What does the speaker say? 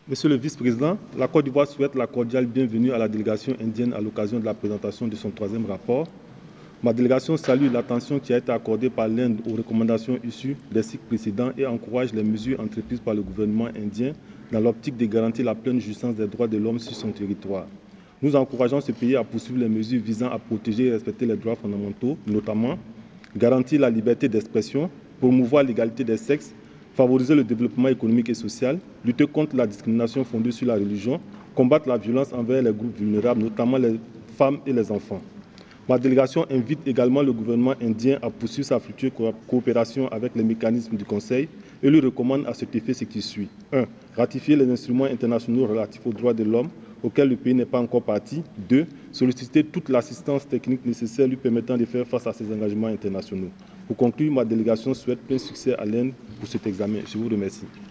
Monsieur le vice-président, la Côte d'Ivoire souhaite la cordiale bienvenue à la délégation indienne à l'occasion de la présentation de son 3e rapport. Ma délégation salue l'attention qui a été accordée par l'Inde aux recommandations issues des cycles précédents et encourage les mesures entreprises par le gouvernement indien dans l'optique de garantir la pleine jouissance des droits de l'homme sur son territoire. Nous encourageons ce pays à poursuivre les mesures visant à protéger et respecter les droits fondamentaux, notamment garantir la liberté d'expression, promouvoir l'égalité des sexes, favoriser le développement économique et social, lutter contre la discrimination fondée sur la religion, combattre la violence envers les groupes vulnérables, notamment les femmes et les enfants. Ma délégation invite également le gouvernement indien à poursuivre sa future coopération avec les mécanismes du Conseil et lui recommande à cet effet ce qui suit. 1. Ratifier les instruments internationaux relatifs aux droits de l'homme auxquels le pays n'est pas encore parti. 2. Solliciter toute l'assistance technique nécessaire lui permettant de faire face à ses engagements internationaux. Pour conclure, ma délégation souhaite plein succès à l'Inde pour cet examen. Je vous remercie.